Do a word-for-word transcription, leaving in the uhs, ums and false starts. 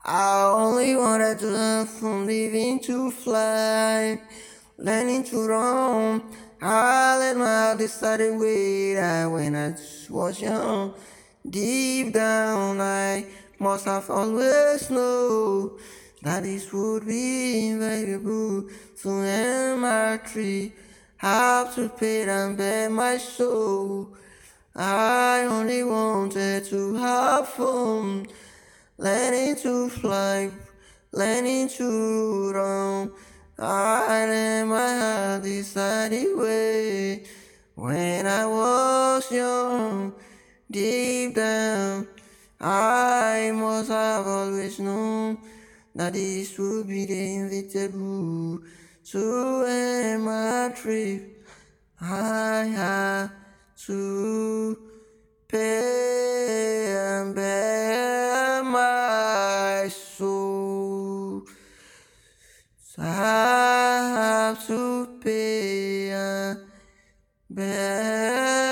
I only wanted to learn from living to fly, learning to roam. I let my heart decide way that when I was young. Deep down, I must have always known that this would be inevitable. So am my tree, have to pay and bear my soul. I only wanted to have fun, learning to fly, learning to run. I let my heart decide the way when I was young. Deep down, I must have always known that this would be the inevitable. To end my trip, I had to pay and bear my soul. So I have to pay and bear.